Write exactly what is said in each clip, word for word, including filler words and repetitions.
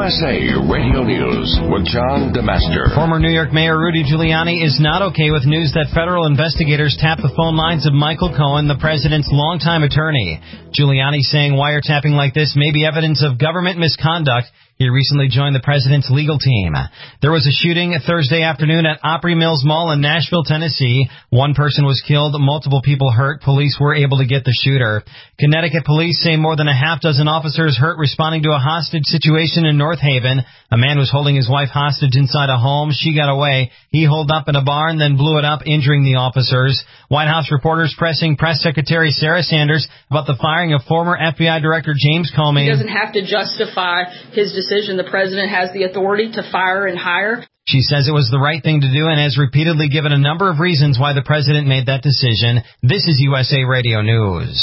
S A Radio News with John DeMaster. Former New York Mayor Rudy Giuliani is not okay with news that federal investigators tapped the phone lines of Michael Cohen, the president's longtime attorney. Giuliani saying wiretapping like this may be evidence of government misconduct. He recently joined the president's legal team. There was a shooting Thursday afternoon at Opry Mills Mall in Nashville, Tennessee. One person was killed, multiple people hurt. Police were able to get the shooter. Connecticut police say more than a half dozen officers hurt responding to a hostage situation in North Haven. A man was holding his wife hostage inside a home. She got away. He holed up in a barn, then blew it up, injuring the officers. White House reporters pressing Press Secretary Sarah Sanders about the firing of former F B I Director James Comey. He doesn't have to justify his decision. The president has the authority to fire and hire. She says it was the right thing to do and has repeatedly given a number of reasons why the president made that decision. This is U S A Radio News.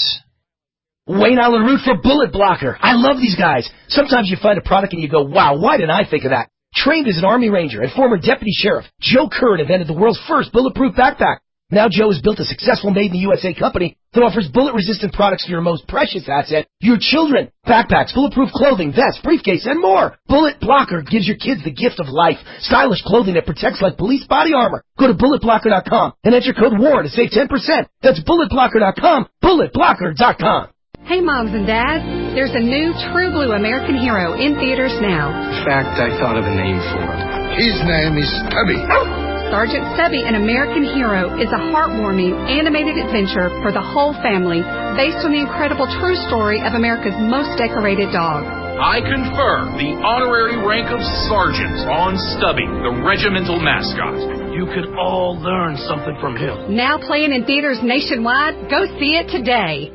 Wayne Allen Root for Bullet Blocker. I love these guys. Sometimes you find a product and you go, wow, why didn't I think of that? Trained as an Army Ranger and former Deputy Sheriff, Joe Curran invented the world's first bulletproof backpack. Now Joe has built a successful made-in-the-U S A company that offers bullet-resistant products for your most precious asset, your children. Backpacks, bulletproof clothing, vests, briefcase, and more. Bullet Blocker gives your kids the gift of life. Stylish clothing that protects like police body armor. Go to bullet blocker dot com and enter code WAR to save ten percent. That's bullet blocker dot com, bullet blocker dot com. Hey, moms and dads, there's a new True Blue American Hero in theaters now. In fact, I thought of a name for him. His name is Stubby. Sergeant Stubby, an American Hero, is a heartwarming, animated adventure for the whole family based on the incredible true story of America's most decorated dog. I confer the honorary rank of Sergeant on Stubby, the regimental mascot. You could all learn something from him. Now playing in theaters nationwide, go see it today.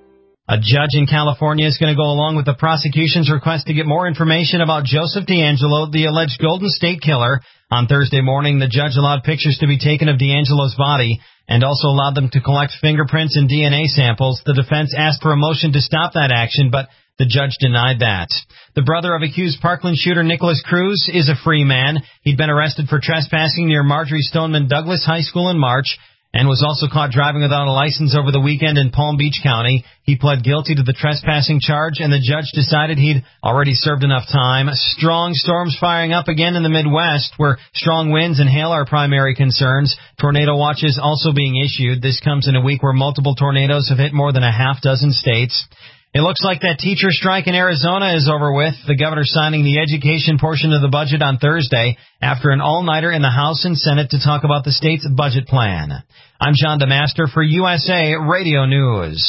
A judge in California is going to go along with the prosecution's request to get more information about Joseph DeAngelo, the alleged Golden State Killer. On Thursday morning, the judge allowed pictures to be taken of DeAngelo's body and also allowed them to collect fingerprints and D N A samples. The defense asked for a motion to stop that action, but the judge denied that. The brother of accused Parkland shooter Nicholas Cruz is a free man. He'd been arrested for trespassing near Marjorie Stoneman Douglas High School in March and was also caught driving without a license over the weekend in Palm Beach County. He pled guilty to the trespassing charge, and the judge decided he'd already served enough time. Strong storms firing up again in the Midwest, where strong winds and hail are primary concerns. Tornado watches also being issued. This comes in a week where multiple tornadoes have hit more than a half dozen states. It looks like that teacher strike in Arizona is over with. The governor signing the education portion of the budget on Thursday after an all-nighter in the House and Senate to talk about the state's budget plan. I'm John DeMaster for U S A Radio News.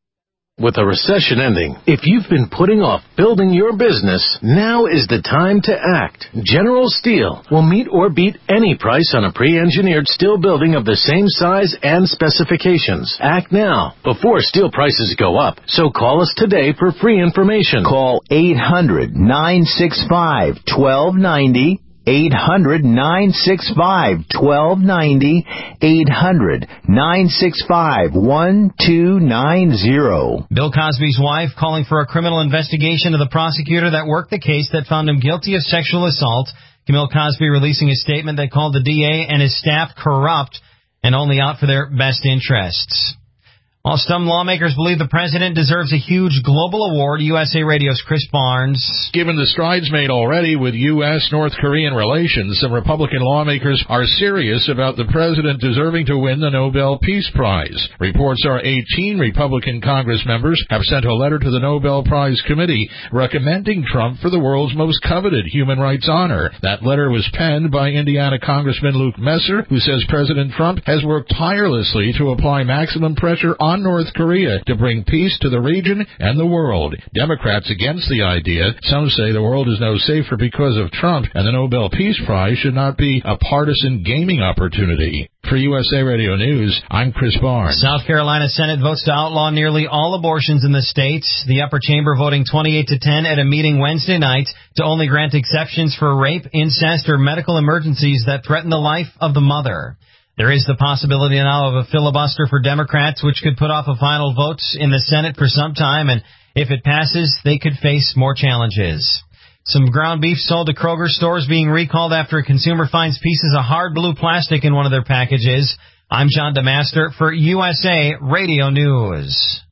With a recession ending, if you've been putting off building your business, now is the time to act. General Steel will meet or beat any price on a pre-engineered steel building of the same size and specifications. Act now, before steel prices go up. So call us today for free information. Call eight hundred, nine six five, one two nine zero. eight hundred, nine six five, one two nine zero. eight hundred, nine six five, one two nine zero. Bill Cosby's wife calling for a criminal investigation of the prosecutor that worked the case that found him guilty of sexual assault. Camille Cosby releasing a statement that called the D A and his staff corrupt and only out for their best interests. While some lawmakers believe the president deserves a huge global award, U S A Radio's Chris Barnes. Given the strides made already with U S North Korean relations, some Republican lawmakers are serious about the president deserving to win the Nobel Peace Prize. Reports are eighteen Republican Congress members have sent a letter to the Nobel Prize Committee recommending Trump for the world's most coveted human rights honor. That letter was penned by Indiana Congressman Luke Messer, who says President Trump has worked tirelessly to apply maximum pressure on on North Korea to bring peace to the region and the world. Democrats against the idea. Some say the world is no safer because of Trump, and the Nobel Peace Prize should not be a partisan gaming opportunity. For U S A Radio News, I'm Chris Barnes. South Carolina Senate votes to outlaw nearly all abortions in the state. The upper chamber voting twenty-eight to ten at a meeting Wednesday night to only grant exceptions for rape, incest, or medical emergencies that threaten the life of the mother. There is the possibility now of a filibuster for Democrats, which could put off a final vote in the Senate for some time, and if it passes, they could face more challenges. Some ground beef sold to Kroger stores being recalled after a consumer finds pieces of hard blue plastic in one of their packages. I'm John DeMaster for U S A Radio News.